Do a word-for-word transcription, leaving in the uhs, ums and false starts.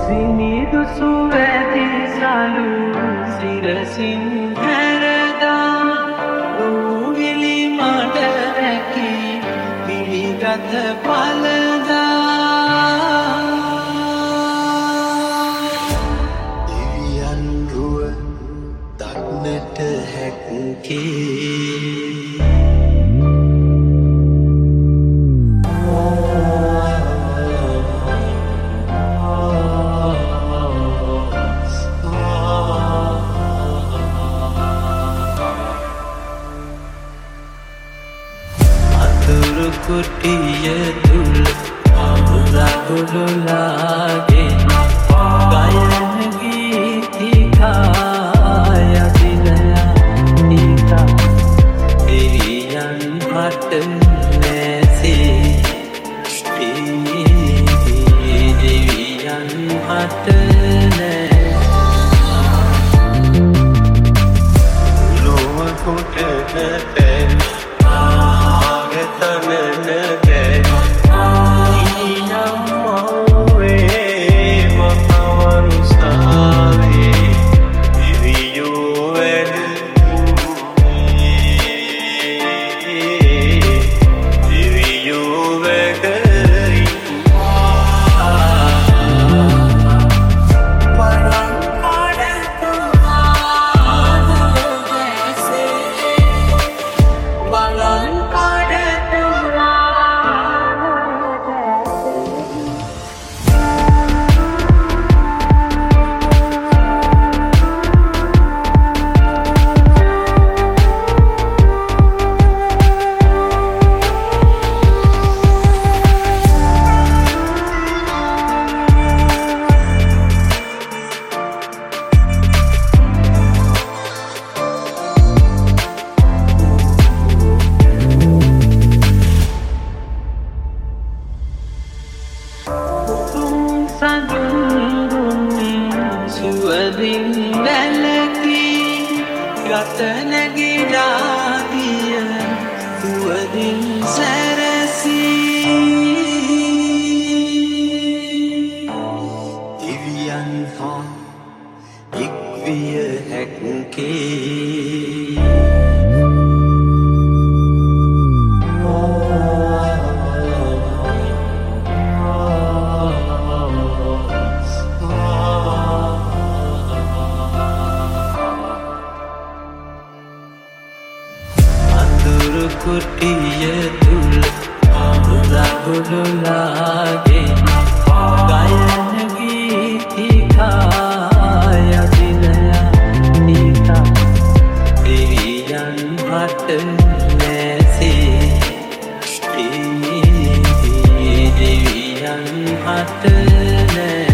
සිනිදු සුවැති සලු සිරසින් හැරදා රූවිලි මඩ රැකි පිළිගත පලදා දෙවියන් රුව දක්නට හැක්කේ කුටිය තුල රාගුලුලාගෙන ගයන ගීතිකා යදිනයා ටිකා දෙවියන් හට නැසේ දෙවියන් හට නැසේ ලෝව කොට සුවදින් වැලකී ගත නැගිඩාදිය සුවදින් සැරසී දිවියන් හා එක්විය හැක්කේ කුටිය තුල රාගුලුලාගෙන ගයන ගීතිකා යදිනයා ටිකා දෙවියන් හට නැසේ දෙවියන් හට නැසේ